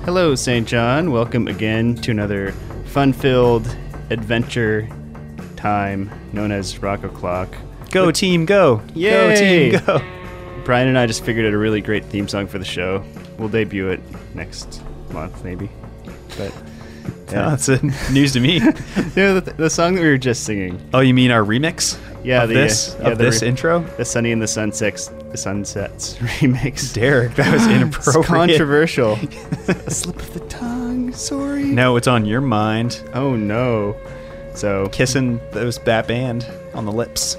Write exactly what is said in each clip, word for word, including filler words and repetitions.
Hello, Saint John. Welcome again to another fun-filled adventure time known as Rock O'Clock. Go With- team, go! Yay! Go team, go! Brian and I just figured out a really great theme song for the show. We'll debut it next month, maybe. But Yeah, that's uh, news to me. you know, the, the song that we were just singing. Oh, you mean our remix? Yeah, of the, this uh, yeah, of the this re- intro. The Sunny and the Sunsets, the Sunsets remix. Derek, that was inappropriate. It's controversial. A slip of the tongue. Sorry. No, it's on your mind. Oh no. So Kissing those that band on the lips.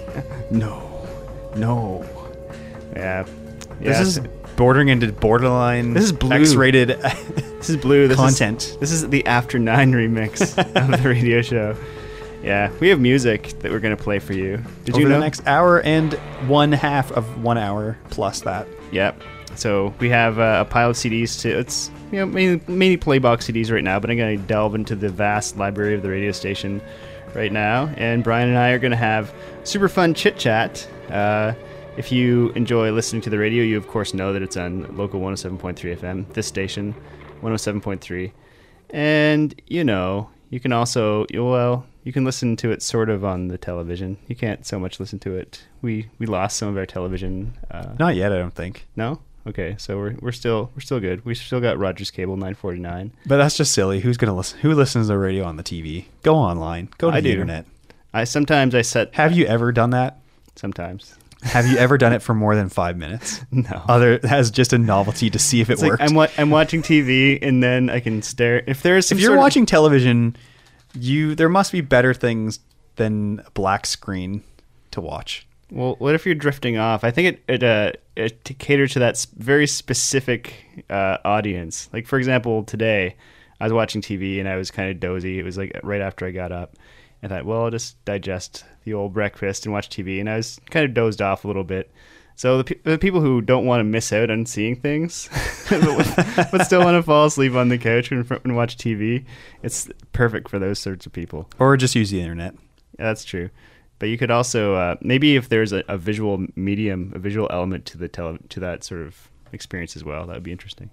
no, no. Yeah. This Yeah, is so- bordering into borderline. This is blue. X-rated. This is blue. This Content. Is, this is the After Nine remix of the radio show. Yeah, we have music that we're gonna play for you. Did over you know? the next hour and one half of one hour plus that. Yep. So we have uh, a pile of C Ds to. It's you know mainly, mainly Playbox C Ds right now, but I'm gonna delve into the vast library of the radio station right now, and Brian and I are gonna have super fun chit chat. Uh, if you enjoy listening to the radio, you of course know that it's on local one oh seven point three F M. This station, one oh seven point three, and you know you can also well. You can listen to it sort of on the television. You can't so much listen to it. We we lost some of our television. Uh, Not yet, I don't think. no? Okay, so we're we're still we're still good. We still got Rogers Cable nine forty-nine. But that's just silly. Who's gonna listen? Who listens to the radio on the T V? Go online. Go to I the do. internet. I sometimes I set Have you ever done that? sometimes. Have you ever done it for more than five minutes? No. Other as just a novelty to see if it It's like worked. I'm wa- I'm watching T V and then I can stare. If there's some if you're sort of- watching television, you there must be better things than a black screen to watch. well, what if you're drifting off? I think it it uh it to cater to that s- very specific uh, audience. Like for example, today I was watching T V and I was kind of dozy. It was like right after I got up. I thought, well, I'll just digest the old breakfast and watch T V. And I was kind of dozed off a little bit. So the, pe- the people who don't want to miss out on seeing things, but, but still want to fall asleep on the couch and, fr- and watch T V, it's perfect for those sorts of people. Or just use the internet. Yeah, that's true. But you could also uh, maybe if there's a, a visual medium, a visual element to the tele- to that sort of experience as well, that would be interesting.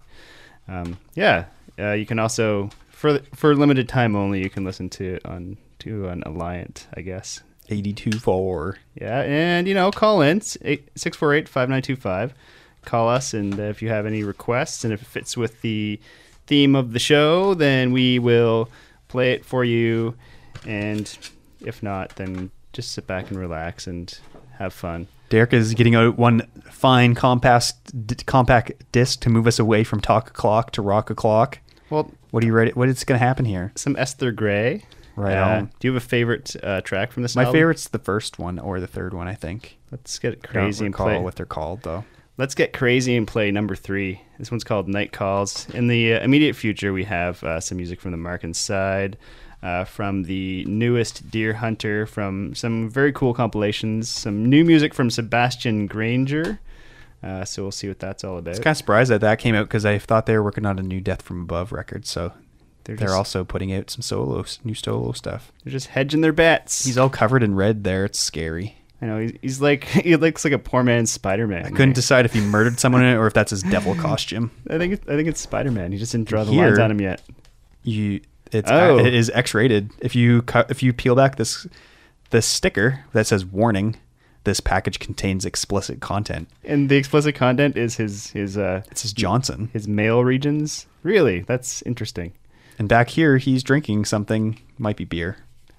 Um, yeah, uh, you can also for for limited time only. You can listen to it on to an Alliant, I guess. eighty-two four. Yeah, and you know, call in six four eight, five nine two five. Call us, and uh, if you have any requests, and if it fits with the theme of the show, then we will play it for you. And if not, then just sit back and relax and have fun. Derek is getting out one fine compact d- compact disc to move us away from talk o'clock to rock o'clock. Well, What are you ready? What is going to happen here? some Esther Gray. Right Uh, on. Do you have a favorite uh, track from this My album? favorite's the first one or the third one, I think. Let's get I don't crazy and recall play. what they're called though. Let's get crazy and play number three. This one's called Night Calls. In the uh, immediate future, we have uh, some music from the Markin side, uh, from the newest Deer Hunter, from some very cool compilations, some new music from Sebastian Granger. Uh, so we'll see what that's all about. I was kind of surprised that that came out because I thought they were working on a new Death from Above record. So They're, they're just, also putting out some solo, new solo stuff. they're just hedging their bets. He's all covered in red there. It's scary. I know he's, he's like he looks like a poor man's Spider-Man. I couldn't decide if he murdered someone in it or if that's his devil costume. I think it, I think it's Spider-Man. He just didn't draw the Here- lines on him yet. You, it's Oh. it is X-rated. If you cut, if you peel back this this sticker that says warning, this package contains explicit content. And the explicit content is his his uh It says Johnson, his male regions. Really, that's interesting. and back here he's drinking something. Might be beer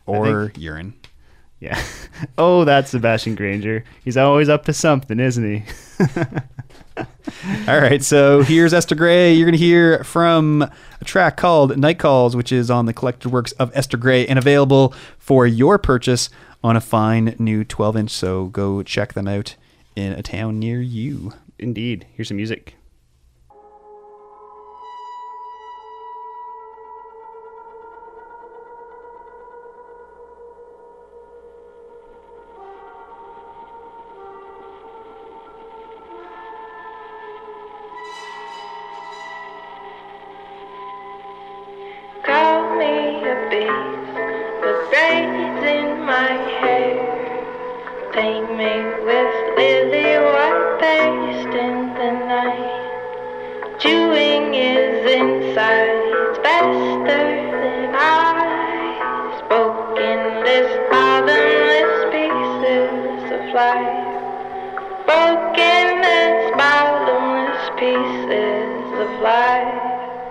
or urine. Yeah. Oh, that's Sebastian Granger. He's always up to something, isn't he? All right, so here's Esther Gray. You're going to hear from a track called Night Calls, which is on the collected works of Esther Gray and available for your purchase on a fine new twelve inch. So go check them out in a town near you. Indeed. Here's some music. Call me a beast with braids in my hair. Paint me with lily white paste in the night. Chewing is in insides faster than I. Spoken this bottomless pieces of life. Broken as bottomless pieces of life.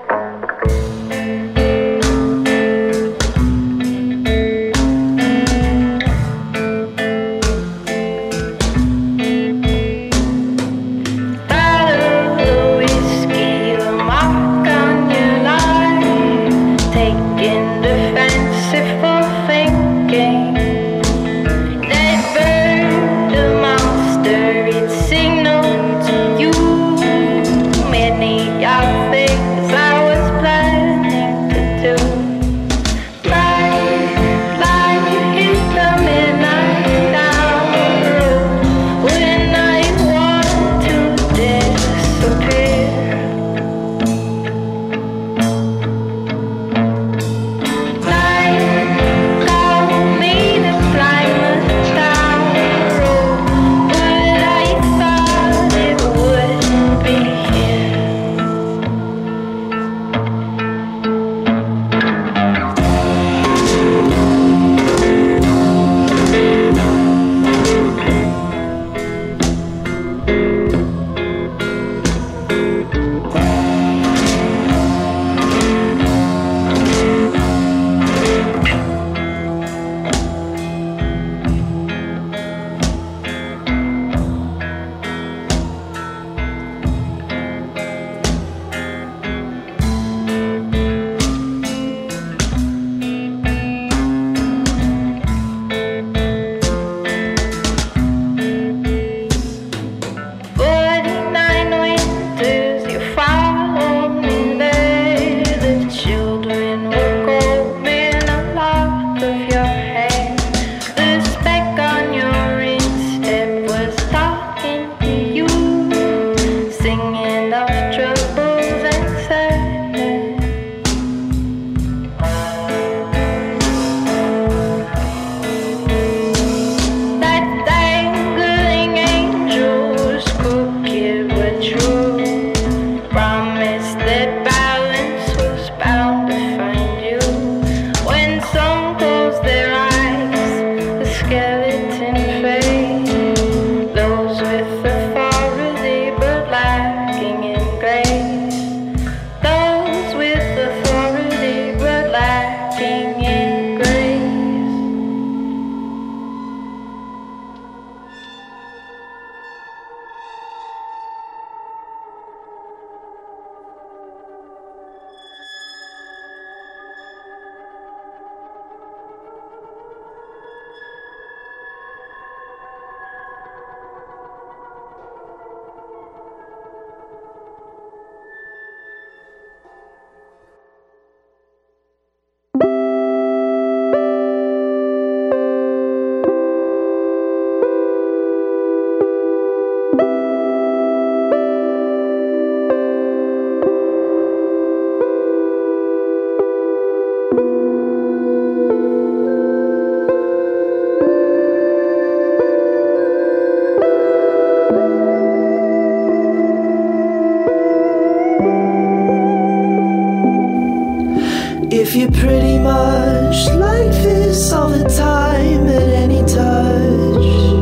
If you're pretty much like this all the time at any touch,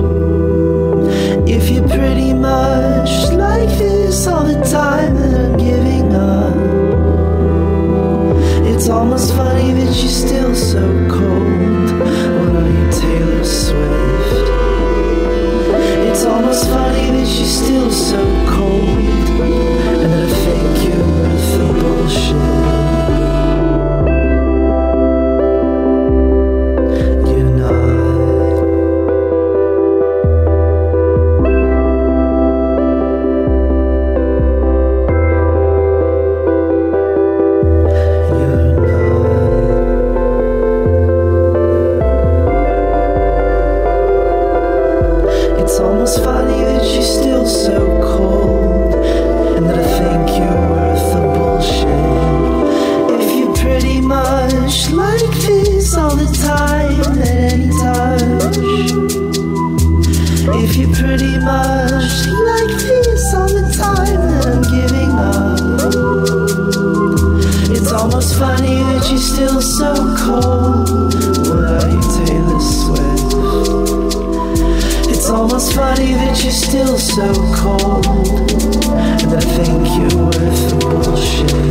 if you're pretty much like this all the time that I'm giving up, it's almost funny that you're still so cold. What are you, Taylor Swift? It's almost funny that you're still so cold, and that I think you're worth the bullshit. so cold. What are you, Taylor Swift? It's almost funny that you're still so cold, and I think you're worth the bullshit.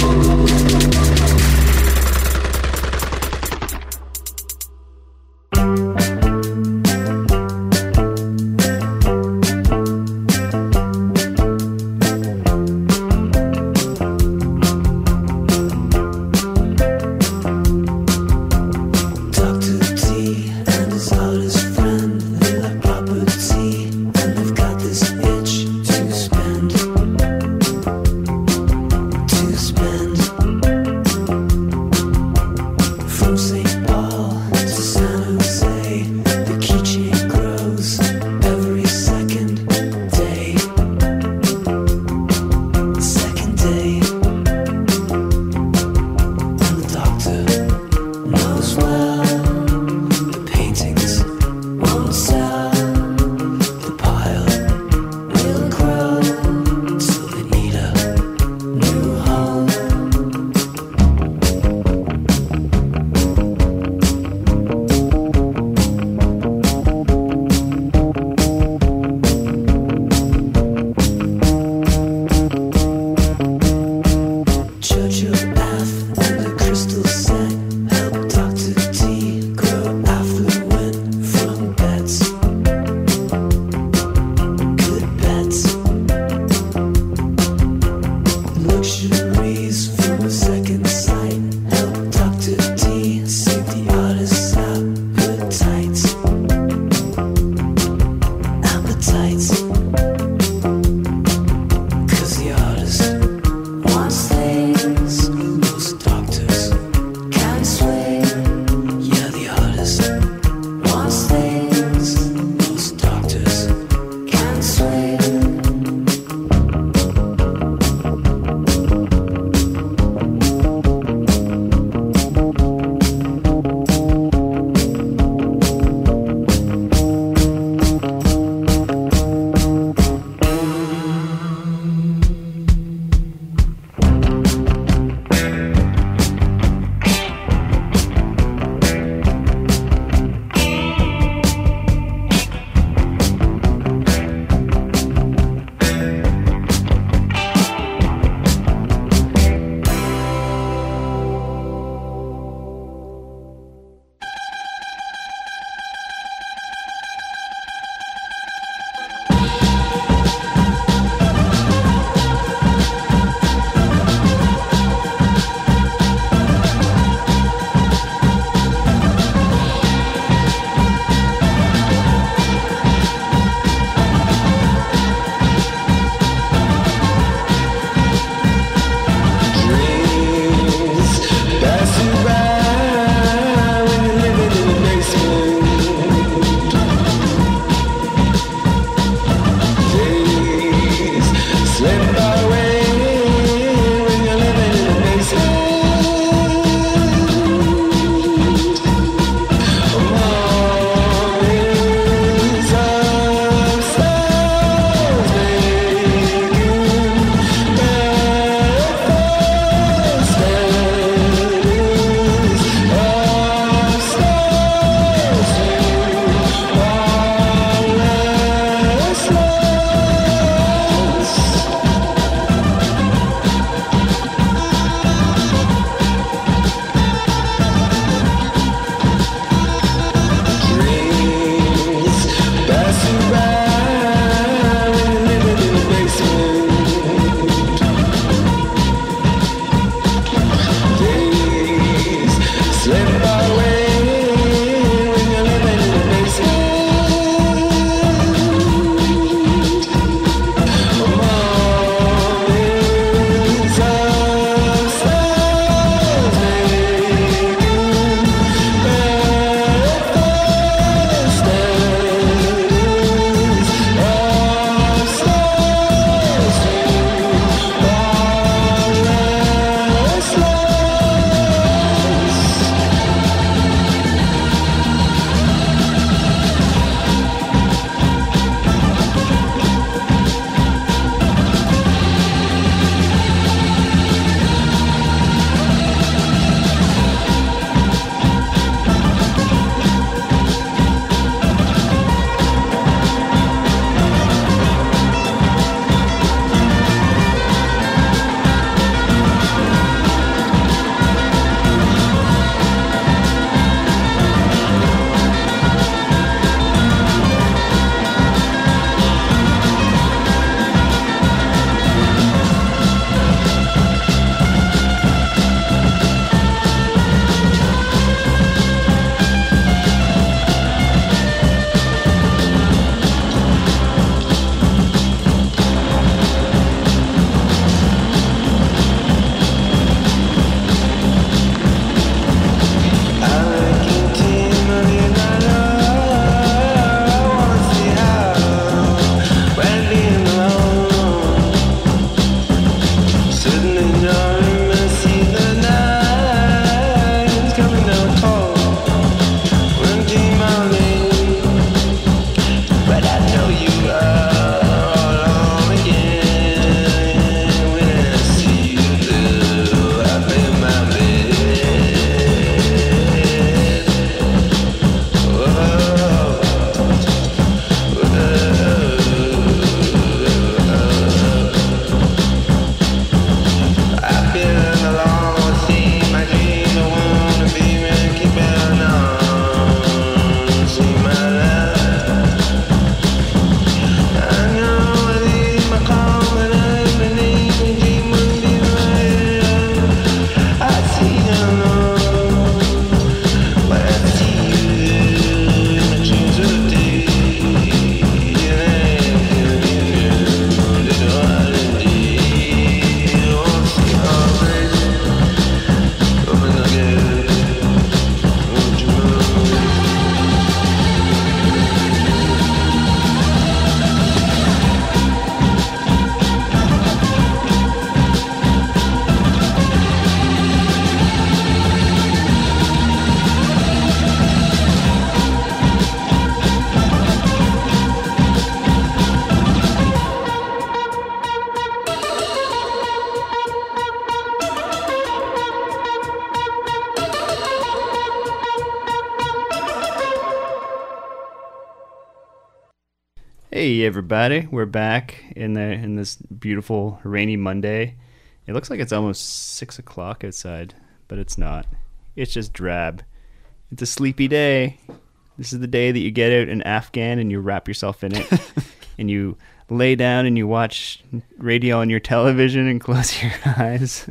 Hey everybody, we're back in the in this beautiful rainy Monday. It looks like it's almost six o'clock outside, but it's not. It's just drab. It's a sleepy day. This is the day that you get out an Afghan and you wrap yourself in it, and you lay down and you watch radio on your television and close your eyes.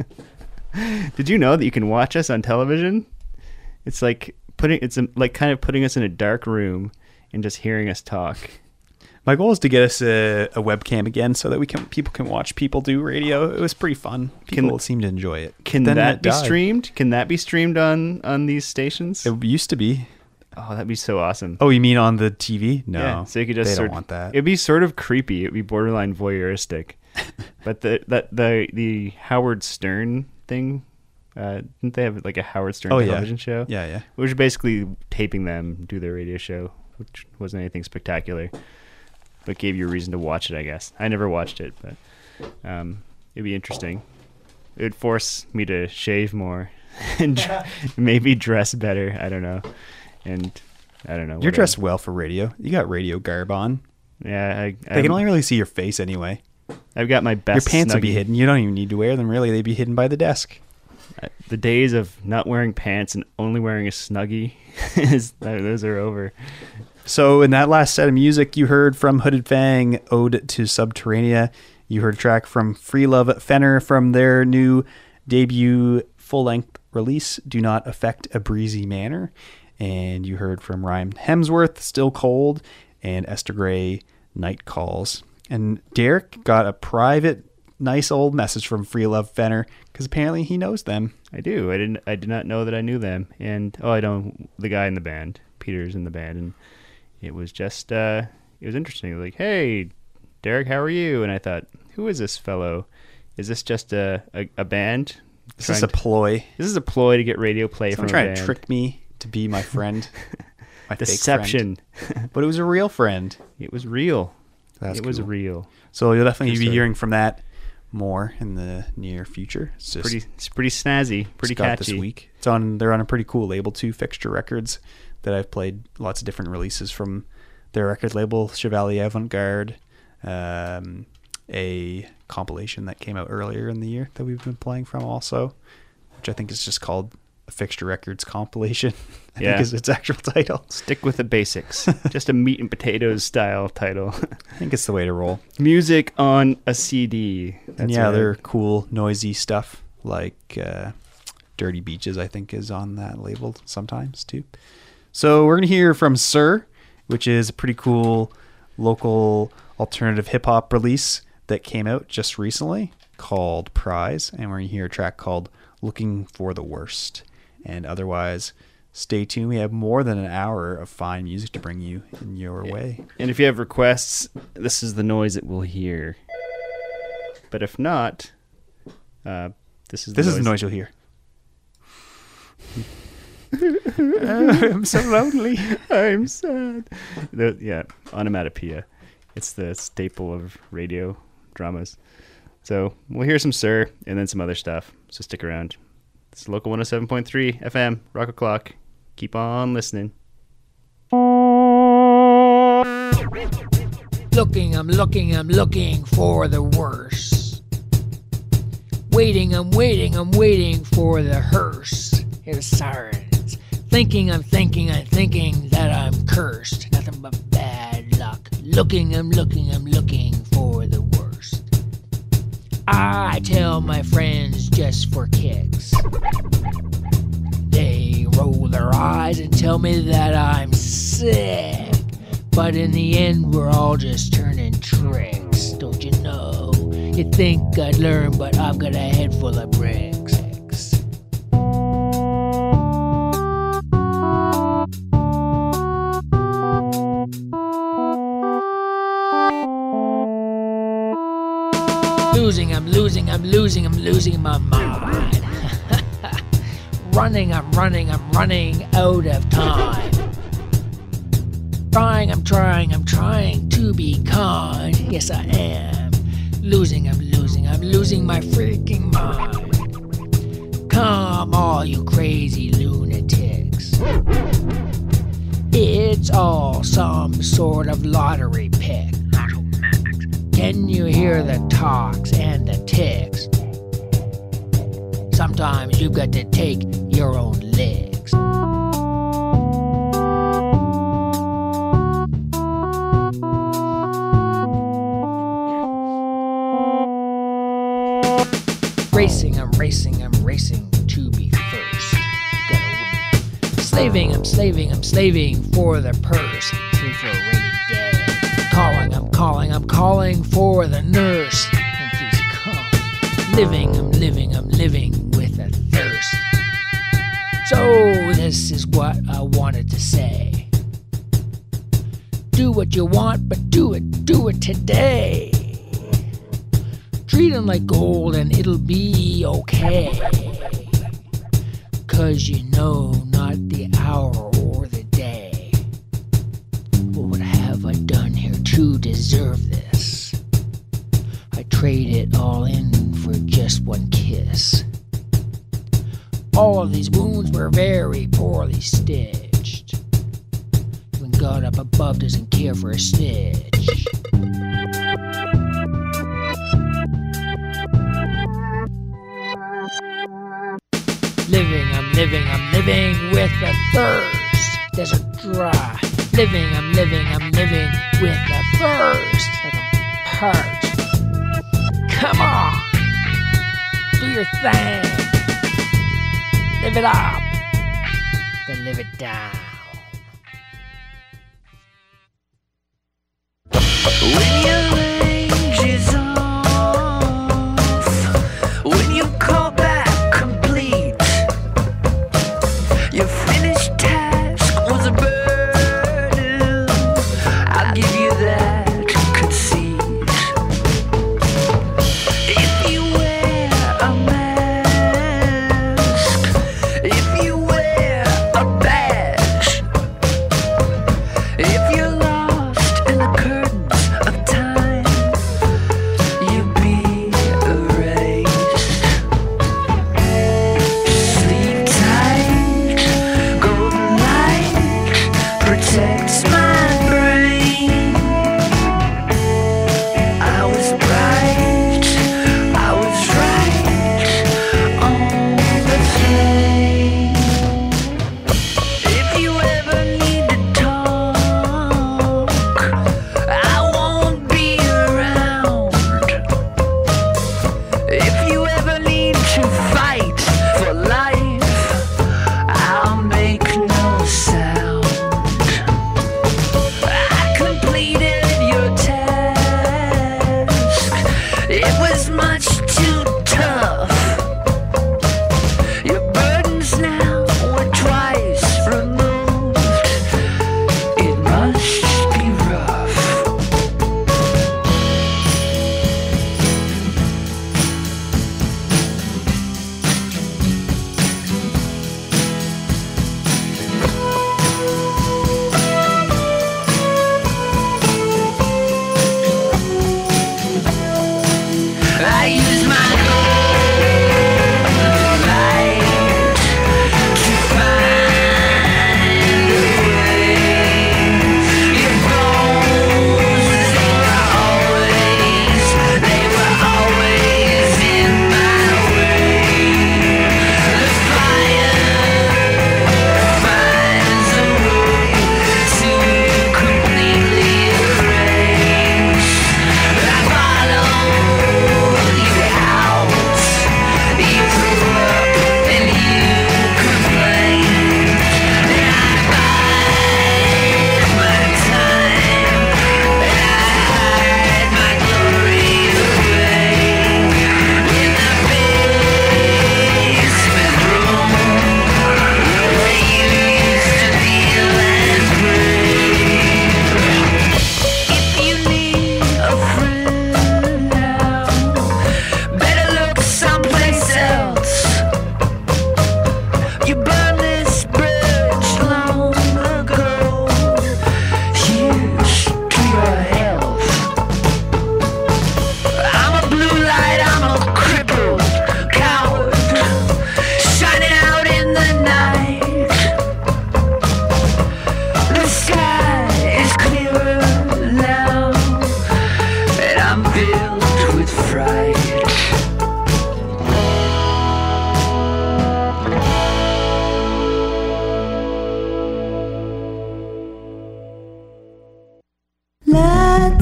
Did you know that you can watch us on television? It's like putting it's a, like kind of putting us in a dark room and just hearing us talk. My goal is to get us a, a webcam again so that we can people can watch people do radio. It was pretty fun. People Can- seem to enjoy it. Can Then that it be died. streamed? Can that be streamed on on these stations? It used to be. Oh, that'd be so awesome. Oh, you mean on the T V? No, Yeah, so you could just they sort don't want that. It'd be sort of creepy. It'd be borderline voyeuristic. But the that the the Howard Stern thing, uh, didn't they have like a Howard Stern Oh, yeah. television show? Yeah, yeah. Which was basically taping them do their radio show, which wasn't anything spectacular, but gave you a reason to watch it, I guess. I never watched it, but um, it'd be interesting. It would force me to shave more and dr- maybe dress better. I don't know. And I don't know. You're whatever. dressed well for radio. You got radio garb on. Yeah, I, They can only really see your face anyway. I've got my best. Your pants will be Snuggie. hidden. You don't even need to wear them. Really, they'd be hidden by the desk. Uh, The days of not wearing pants and only wearing a snuggie, is those are over. So in that last set of music, you heard from Hooded Fang, Ode to Subterranea. You heard a track from Free Love Fenner from their new debut full-length release, Do Not Affect a Breezy Manner. And you heard from Ryan Hemsworth, Still Cold, and Esther Gray, Night Calls. And Derek got a private, nice old message from Free Love Fenner because apparently he knows them. I do. I didn't. I did not know that I knew them. And oh, I know the guy in the band. Peter's in the band, and it was just. Uh, it was interesting. Like, hey, Derek, how are you? And I thought, who is this fellow? Is this just a a, a band? This is Trying a ploy. to- this is a ploy to get radio play Someone from a trying band. to trick me to be my friend. My fake Deception. friend. But it was a real friend. It was real. That's it was cool. real. So you'll definitely Just be a- hearing from that more in the near future. It's just Pretty. It's pretty snazzy. Pretty just got catchy. this week. It's on. They're on a pretty cool label too, Fixture Records, that I've played lots of different releases from their record label, Chevalier Avant-Garde. Um, a compilation that came out earlier in the year that we've been playing from also, which I think is just called a Fixture Records compilation. I Yeah. think is its actual title. Stick with the basics. Just a meat and potatoes style title. I think it's the way to roll. Music on a C D. And That's yeah, right. they're cool, noisy stuff like uh, Dirty Beaches, I think, is on that label sometimes too. So we're going to hear from Sir, which is a pretty cool local alternative hip hop release that came out just recently called Prize. And we're going to hear a track called Looking for the Worst. And otherwise, stay tuned. We have more than an hour of fine music to bring you in your way. And if you have requests, this is the noise that we'll hear. But if not, uh, this is the This noise. is the noise you'll hear. I'm so lonely. I'm sad. The, yeah, onomatopoeia. It's the staple of radio dramas. So we'll hear some Sir and then some other stuff. So stick around. This is Local one oh seven point three F M, Rock O'Clock. Keep on listening. Looking, I'm looking, I'm looking for the worst. Waiting, I'm waiting, I'm waiting for the hearse. Hear the sirens. Thinking, I'm thinking, I'm thinking that I'm cursed. Nothing but bad luck. Looking, I'm looking, I'm looking for the worst. I tell my friends just for kicks. They roll their eyes and tell me that I'm sick. But in the end, we're all just turning tricks, don't you know? You think I'd learn, but I've got a head full of bricks. Losing, I'm losing, I'm losing, I'm losing my mind. Running, I'm running, I'm running out of time. Trying, I'm trying, I'm trying to be kind. Yes, I am. Losing, I'm losing, I'm losing my freaking mind. Come, all you crazy lunatics. It's all some sort of lottery pick. Can you hear the talks and the ticks? Sometimes you've got to take your own licks. Racing, I'm racing, I'm racing to be first. Gotta win. Slaving, I'm slaving, I'm slaving for the purse. Save for a rainy day. Calling, I'm calling, I'm calling for the nurse. Oh, please come. Living, I'm living, I'm living with a thirst. So this is what I wanted to say. Do what you want, but do it, do it today. Treat 'em like gold and it'll be okay. 'Cause you know not the hour or the day. What have I done here to deserve this? I trade it all in for just one kiss. All of these wounds were very poorly stitched. Even God up above doesn't care for a stitch. Living, I'm living, I'm living with a thirst. Desert dry. Living, I'm living, I'm living with a thirst. Like I'm parched. Come on. Do your thing. Live it up. Then live it down. When your range is off, when you call back complete, your finished task was a burden. I'll give you that conceit. If you wear a mask, if you wear a badge, if you're lost in the curtains of time,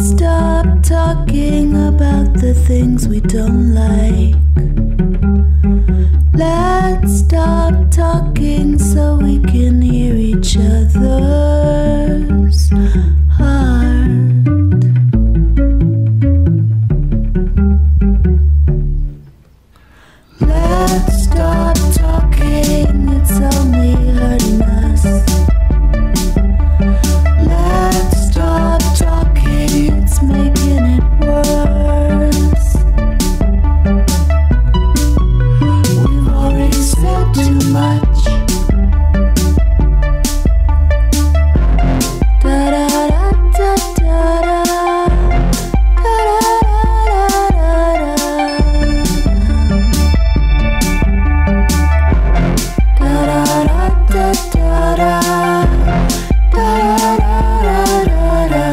Let's stop talking about the things we don't like. Let's stop talking so we can hear each other's heart. Let's stop talking, it's only hurting us. Let's stop talking, it's making it worse. We've already said too much. Da da da da da da. Da da da da da da. Da da da da da da. Da da da da da.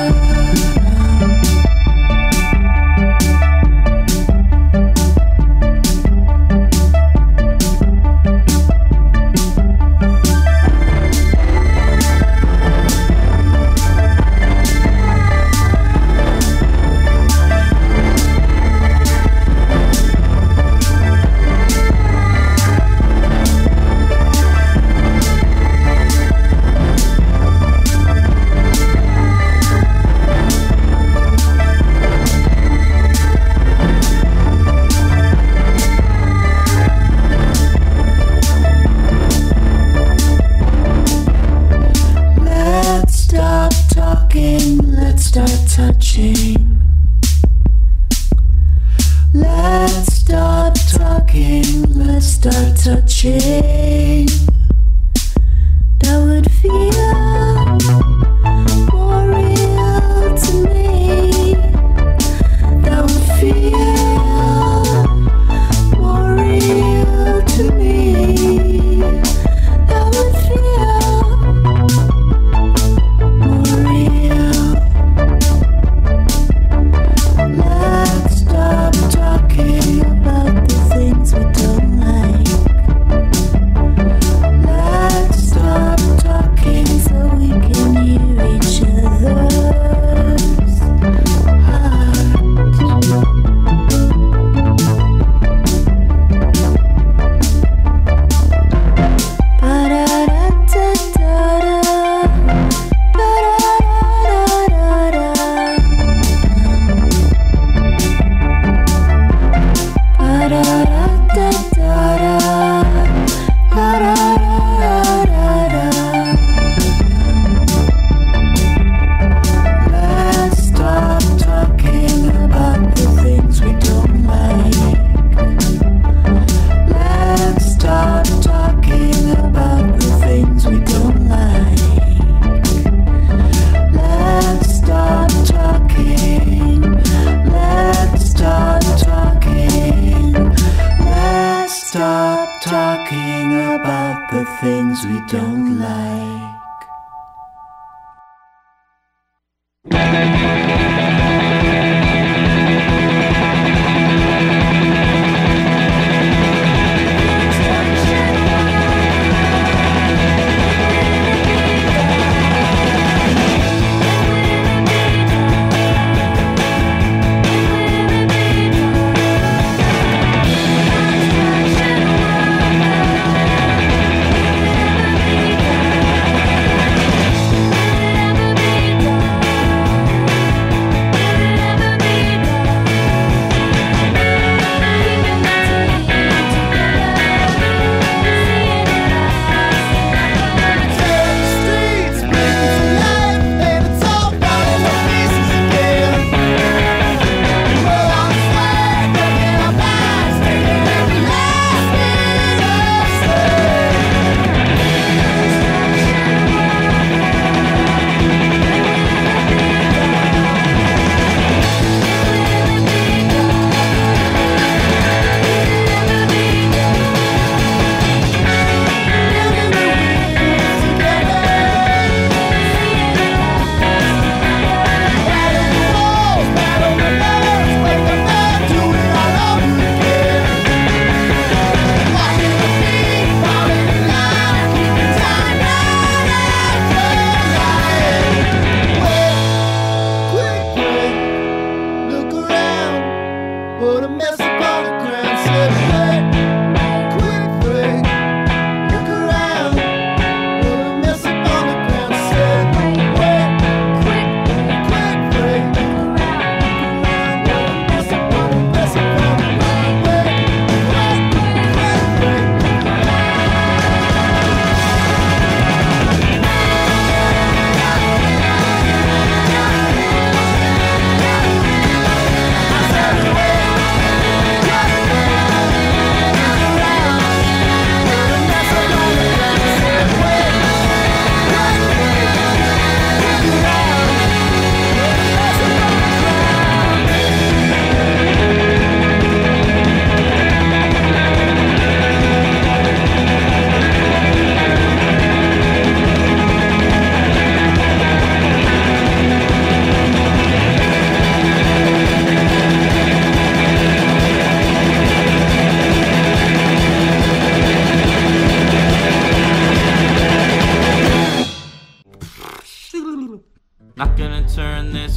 Let's stop talking, let's start touching. Let's stop talking, let's start touching. That would feel more real to me. That would feel more real to me. That would feel more real. Let's stop talking about the things we don't like. Let's stop talking so we can hear each other's heart. Ba-da-da-da-da-da. Ba-da-da-da-da-da. Ba-da-da-da-da-da. Ba-da-da-da-da-da. Let's stop talking about the things we don't like. Let's stop talking about the things we don't like. Let's stop talking. Let's stop talking. Let's stop talking about the things we don't like.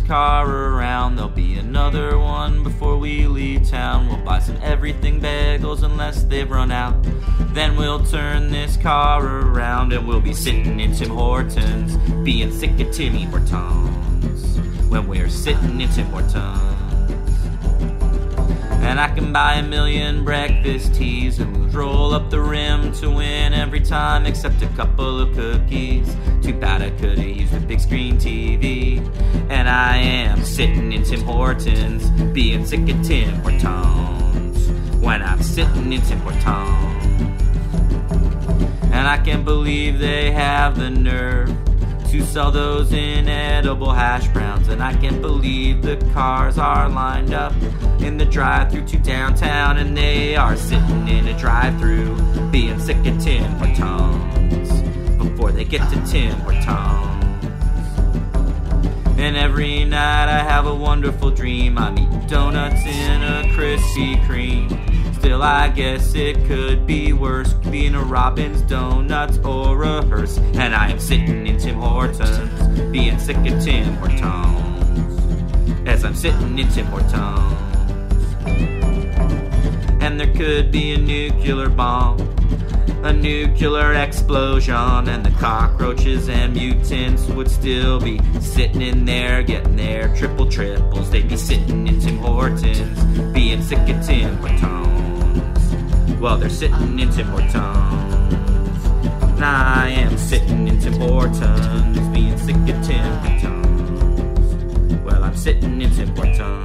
car around. There'll be another one before we leave town. We'll buy some everything bagels unless they've run out. Then we'll turn this car around and we'll be sitting in Tim Hortons, being sick of Timmy Hortons. When we're sitting in Tim Hortons. And I can buy a million breakfast teas and we'll roll up the rim to win every time except a couple of cookies. Too bad I could've used a big screen T V. And I am sitting in Tim Hortons, being sick of Tim Hortons. When I'm sitting in Tim Hortons. And I can't believe they have the nerve to sell those inedible hash browns. And I can't believe the cars are lined up in the drive-thru to downtown, and they are sitting in a drive-thru being sick of Tim Hortons before they get to Tim Hortons. And every night I have a wonderful dream. I'm eating donuts in a Krispy Kreme. Still, I guess it could be worse, being a Robin's Donuts or a Hearst. And I am sitting in Tim Hortons, being sick of Tim Hortons, as I'm sitting in Tim Hortons. And there could be a nuclear bomb, a nuclear explosion, and the cockroaches and mutants would still be sitting in there getting their triple triples. They'd be sitting in Tim Hortons, being sick of Tim Hortons. Well, they're sitting in Tim Hortons. And I am sitting in Tim Hortons, being sick of Tim Hortons. Well, I'm sitting in Tim Hortons.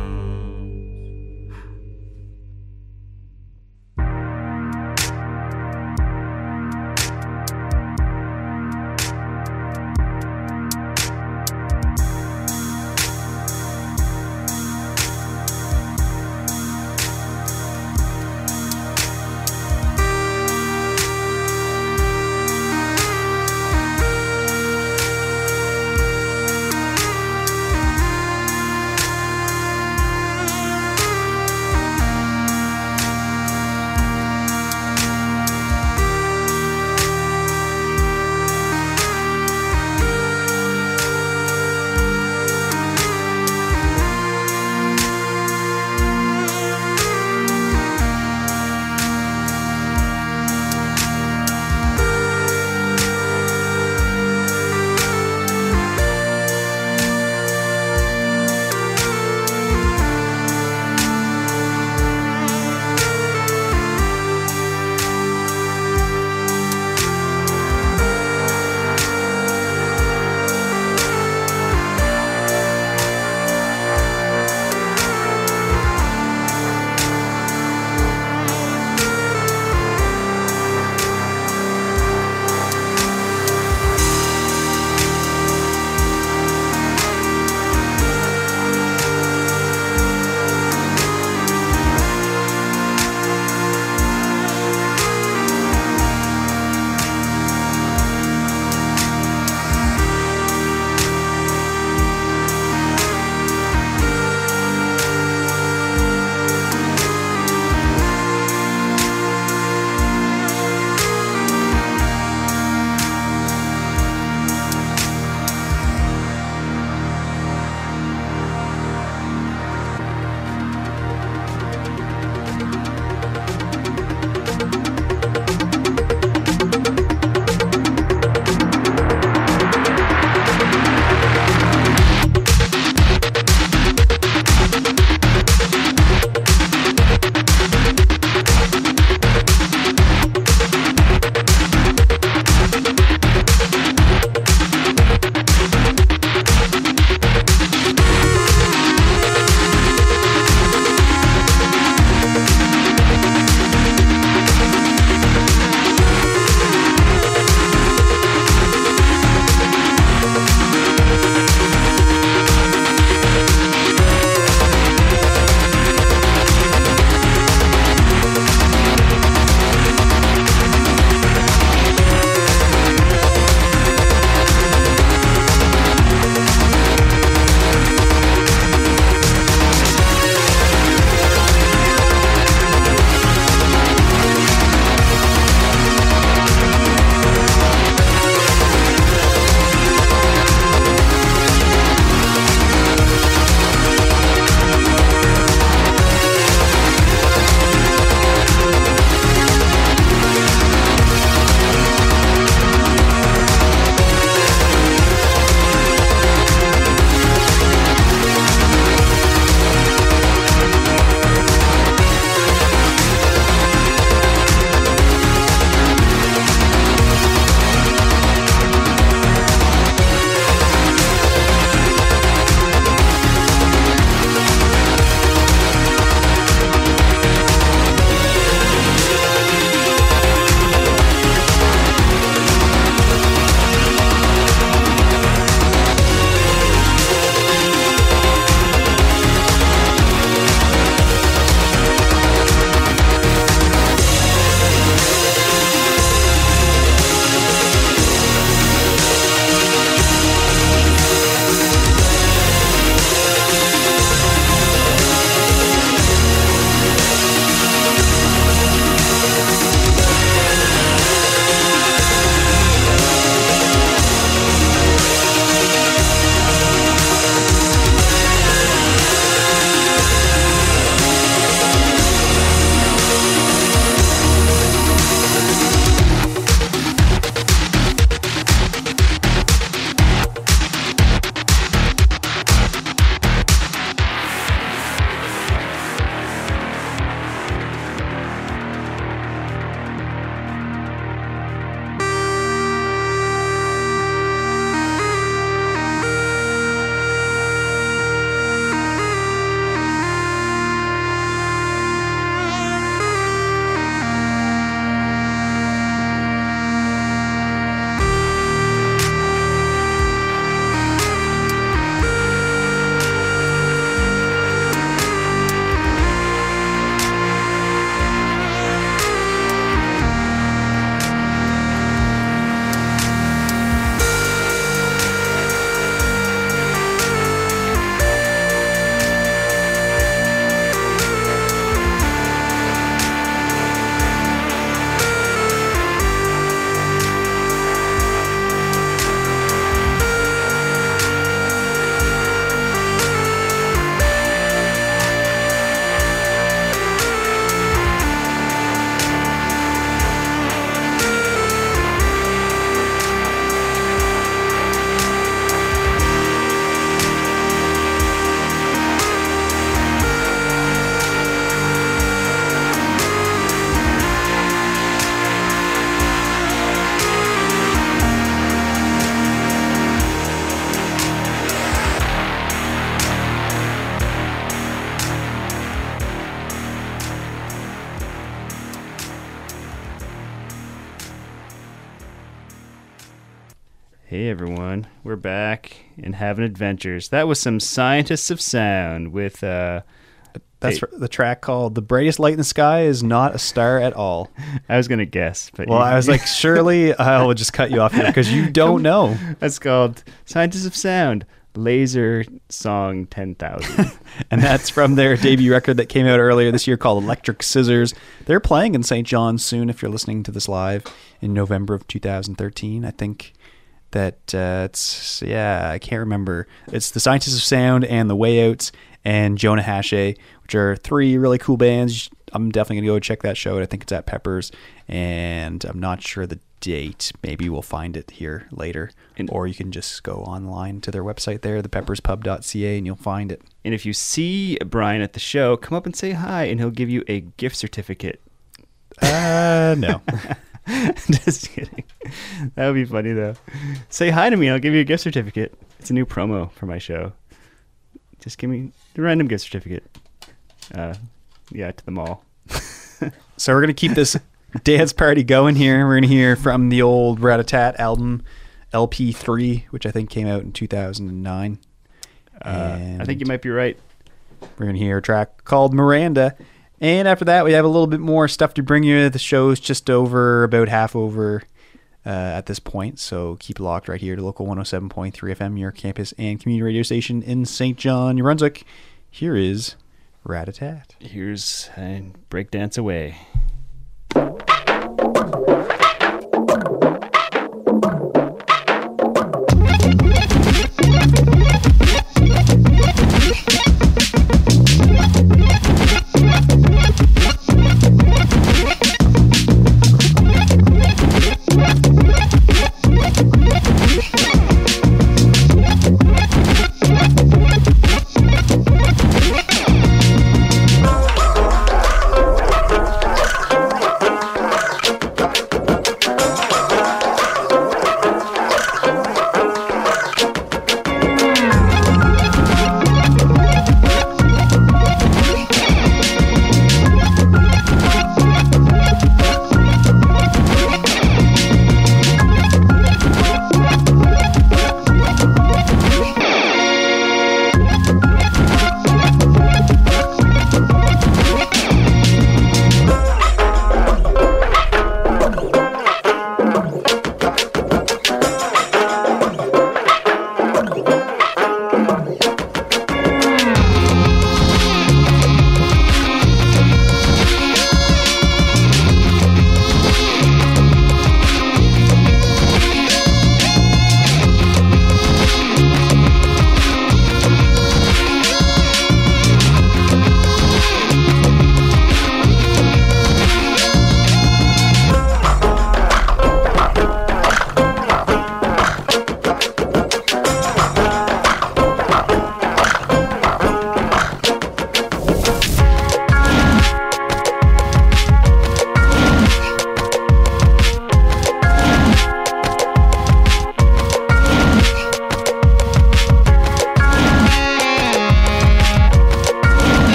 Hey everyone, we're back and having adventures. That was some Scientists of Sound with uh That's hey, the track called "The Brightest Light in the Sky Is Not a Star at All." I was gonna guess, but Well, you- I was like, surely I will just cut you off here because you don't know. that's called Scientists of Sound, Laser Song ten thousand. And that's from their debut record that came out earlier this year called Electric Scissors. They're playing in Saint John's soon if you're listening to this live in November of two thousand thirteen. I think that uh, it's, yeah, I can't remember. It's the Scientists of Sound and the Way Outs and Jonah Hashay, which are three really cool bands. I'm definitely going to go check that show. I think it's at Peppers, and I'm not sure the date. Maybe we'll find it here later. And- or you can just go online to their website there, the peppers pub dot c a, and you'll find it. And if you see Brian at the show, come up and say hi, and he'll give you a gift certificate. Uh, no. Just kidding. That would be funny, though. Say hi to me, and I'll give you a gift certificate. It's a new promo for my show. Just give me a random gift certificate. Uh, yeah, to the mall. So we're going to keep this dance party going here. We're going to hear from the old Rat-a-Tat album, L P three, which I think came out in two thousand nine. Uh, I think you might be right. We're going to hear a track called Miranda. And after that, we have a little bit more stuff to bring you. The show's just over, about half over uh, at this point. So keep it locked right here to Local one oh seven point three F M, your campus and community radio station in Saint John, New Brunswick. Here is Rat-a-Tat. Here's uh, Breakdance Away.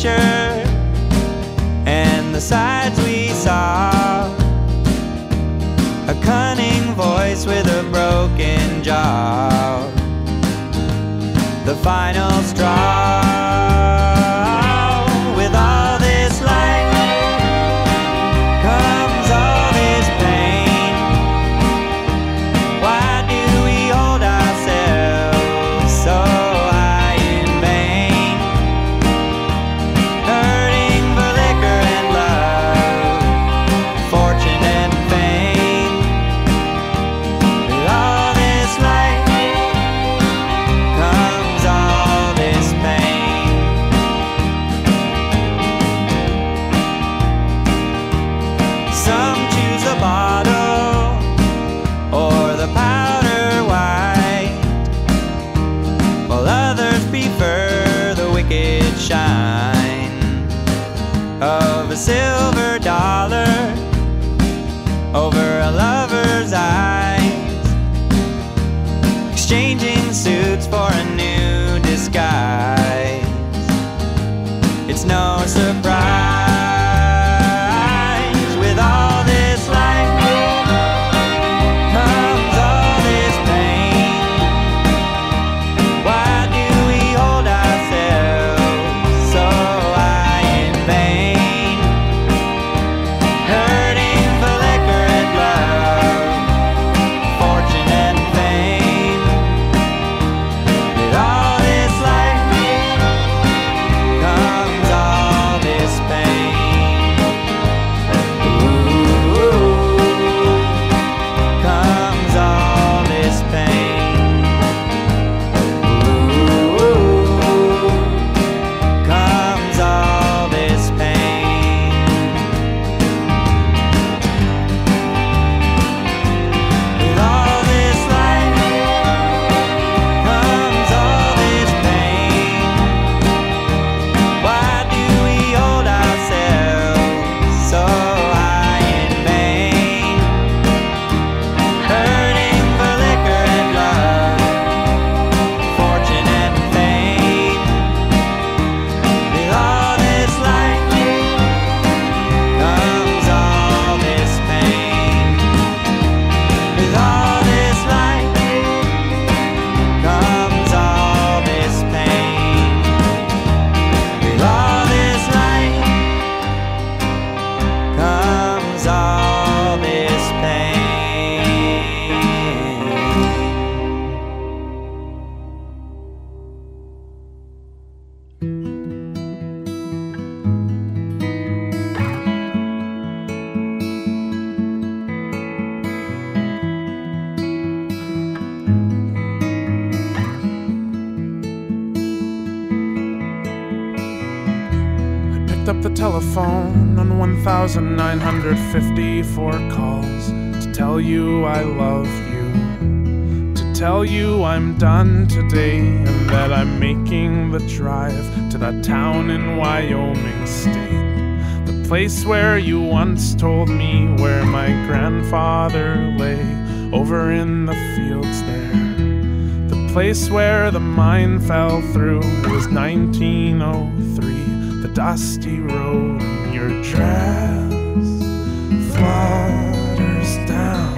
picture and the sides we saw. A cunning voice with a broken jaw. The final straw. With all this light comes all this pain. Why do we hold ourselves so high in vain? Hurting for liquor and love, fortune and fame. With all this light comes all this pain. Some choose the bottle or the powder white, while others prefer the wicked shine of a silver dollar over a lover's eyes, exchanging suits for a new disguise. It's no surprise. With all this light comes all this pain. Why do we hold ourselves so high in vain? Hurting for liquor and love, fortune and fame. With all this light comes all this pain. Comes all this pain. Comes all this pain. With all this light comes all this pain. Why do we hold ourselves so high in vain? Hurting for liquor and love, fortune and fame. With all this light comes all this pain. With all this light comes all this pain. With all this light comes all this pain. I picked up the telephone on one thousand nine hundred fifty-four calls to tell you I love you, to tell you I'm done today and that I'm making the drive to that town in Wyoming state, the place where you once told me where my grandfather lay over in the fields there, the place where the mine fell through. It was nineteen oh three, the dusty road, and your dress flutters down,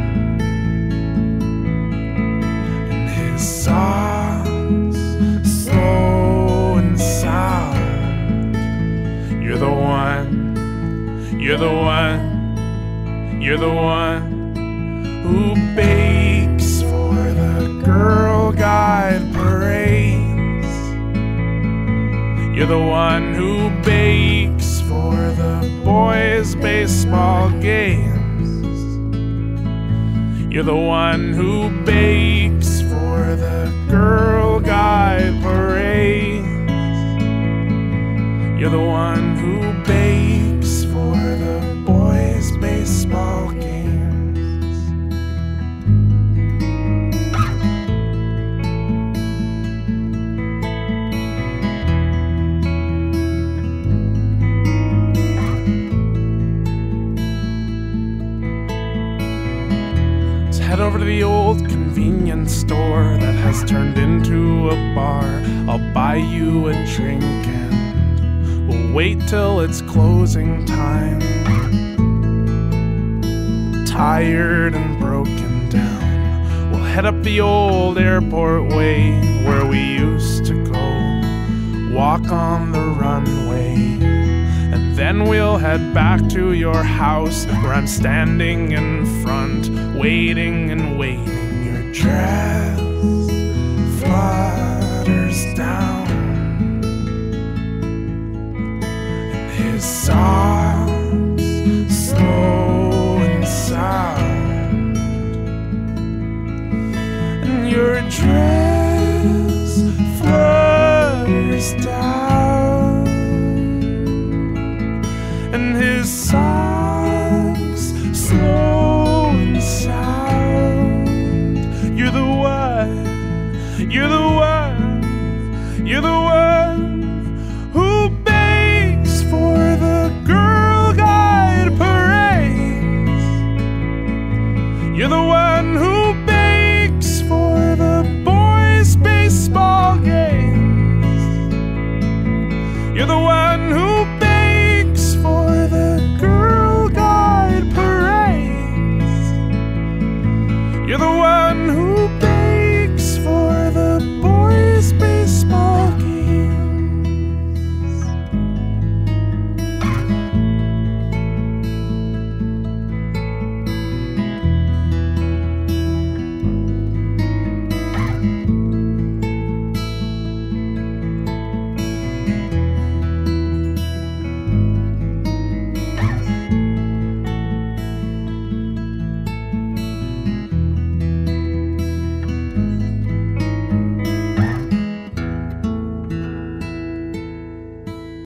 and his songs slow and sound. You're the one, you're the one, you're the one who bakes for the Girl Guide parades. You're the one who bakes for the boys' baseball games. You're the one who bakes for the Girl Guide parades. You're the one who bakes for the boys' baseball games. Head over to the old convenience store that has turned into a bar. I'll buy you a drink and wait till it's closing time. Tired and broken down, we'll head up the old airport way where we used to go, walk on the runway. And then we'll head back to your house where I'm standing in front, waiting and waiting. Your dress flutters down, and his socks slow and sound, and your dress flutters down, and his socks slow and sound. You're the one, you're the one, you're the one who begs for the Girl Guide parades. You're the one who begs for the boys' baseball games. You're the one who begs for the Girl Guide parades. You're the one